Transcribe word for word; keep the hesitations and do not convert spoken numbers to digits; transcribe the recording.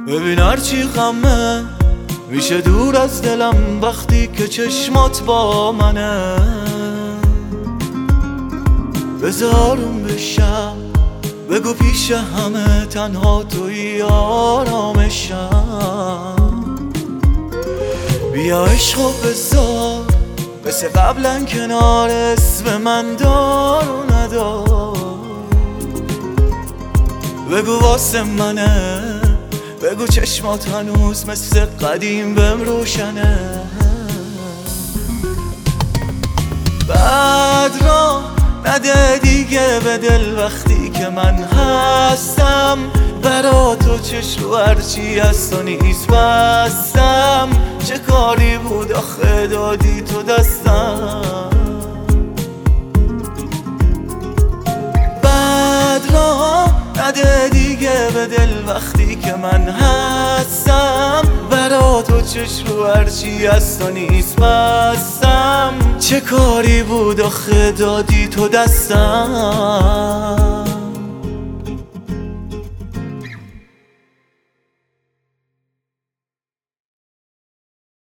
ببین هرچی غمه میشه دور از دلم وقتی که چشمات با منه. بذارم بشم بگو پیش همه تنها توی آرامشم. بیا عشقو بذار مثل قبلا کنار اسم من دار و ندار. بگو واسه منه، بگو چشمات هنوز مثل قدیم بهم روشنه. بعد را نده دیگه به دل وقتی که من هستم. برا تو چشم هرچی هست و نیست بستم. چه کاری بود آخه دادی تو دستم. بعد را نده دیگه به دل وقتی که من هستم. برا تو چشم هرچی هست و نیست بستم. چه کاری بود آخه دادی تو دستم.